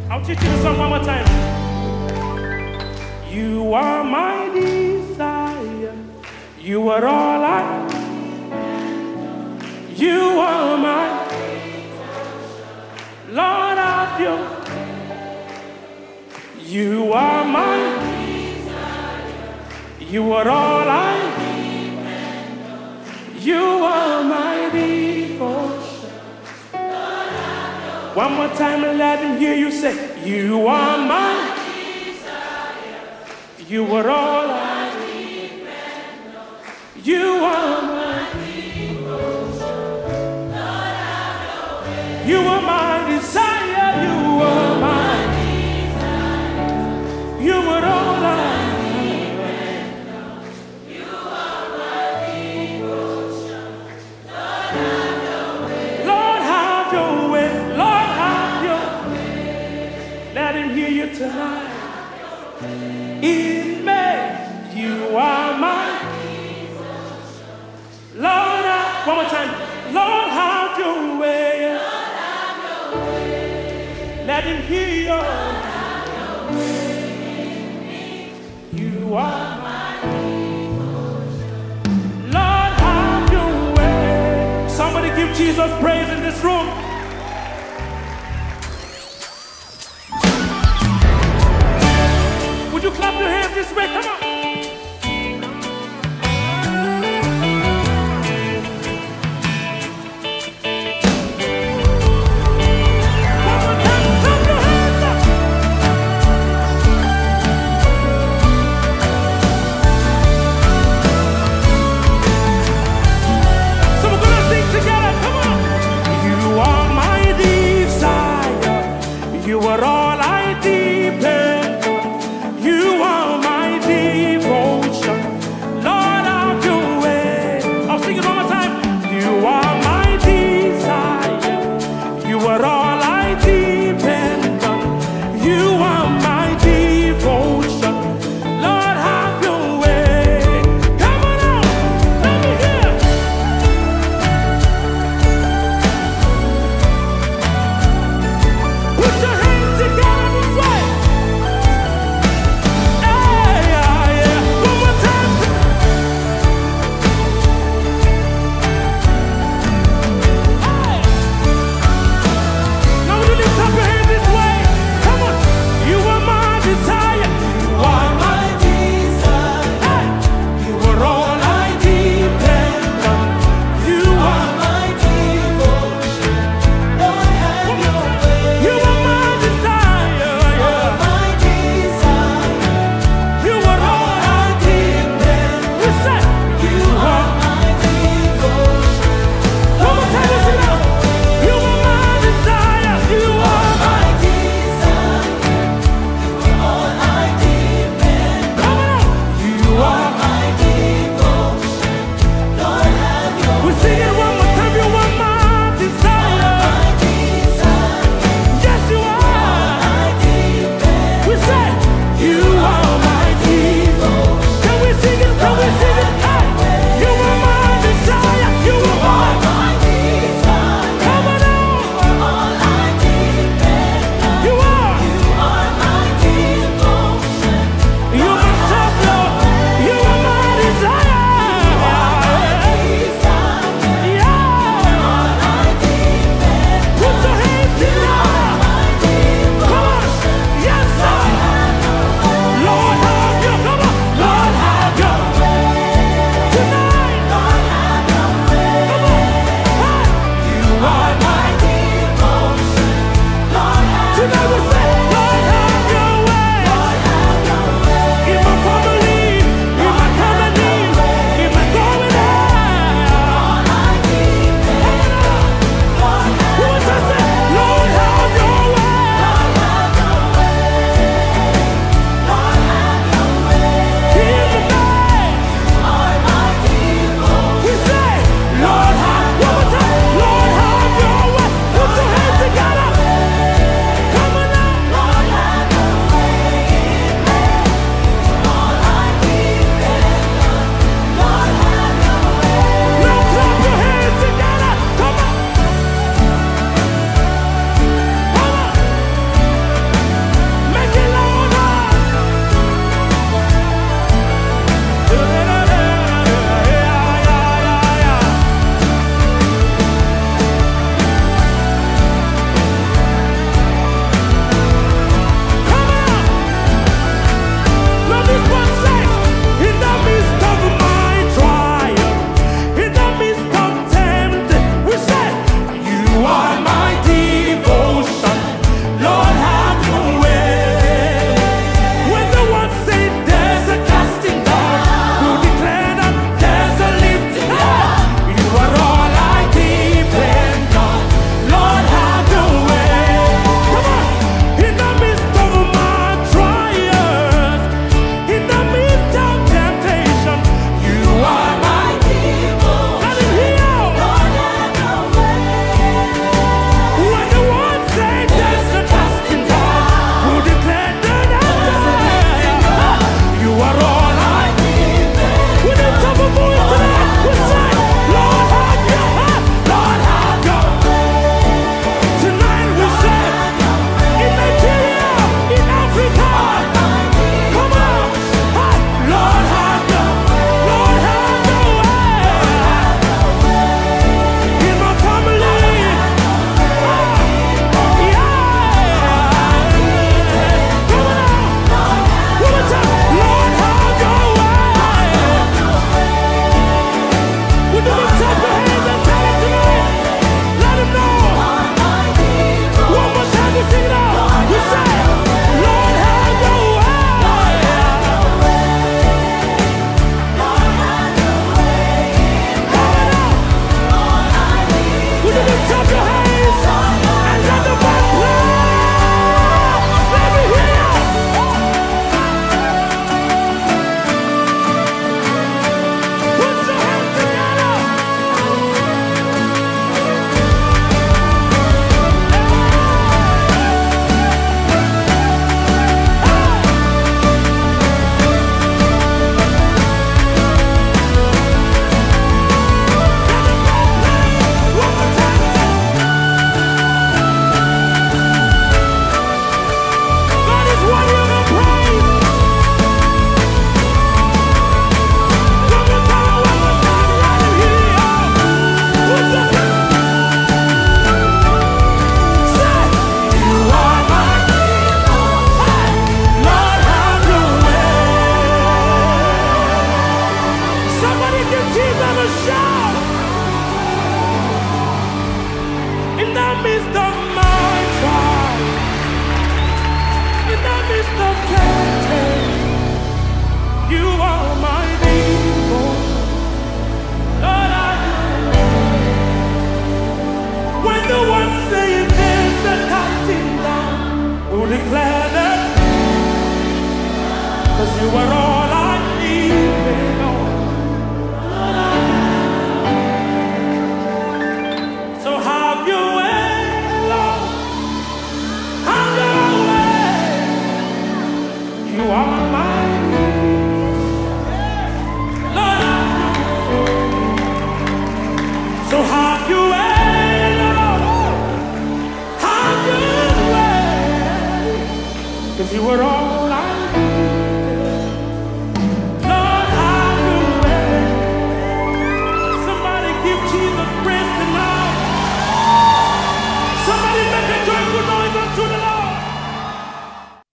I'll teach you the song one more time. You are my desire. You are all I. You are my Lord of you. You are my desire. You are all I. You are my devotion. One more time and let him hear you say, you are my desire. You are all I depend on. You are my devotion. Lord, have your way. You are my desire. You are my desire. You are all I depend on. You are my devotion. Lord, have your way. Lord, have your way. Lord, have your way. Let him hear you tonight. In me, you are my Lord. One more time. Lord, have your way. Lord, have your way. Let him hear you. Lord, have your way. You are my Lord, have your way. Somebody give Jesus praise in this room. Would you clap your hands this way? Come on. One more time, clap your hands up. So we're gonna sing together. Come on. You are my desire. You are all I depend on. You are my devotion. Lord, have your way. I'll sing it one more time. You are my desire. You are all I depend on. You are my devotion. Lord, have your way. Come on out. Let me hear. Put your hands together this way. Hey, yeah, yeah. One more time. Hey. Now will you lift up your hands this way? Come on. You are my desire. You are my desire. Hey. You are all I depend on. You are my devotion. Lord, have your way. You are my 'cause you were all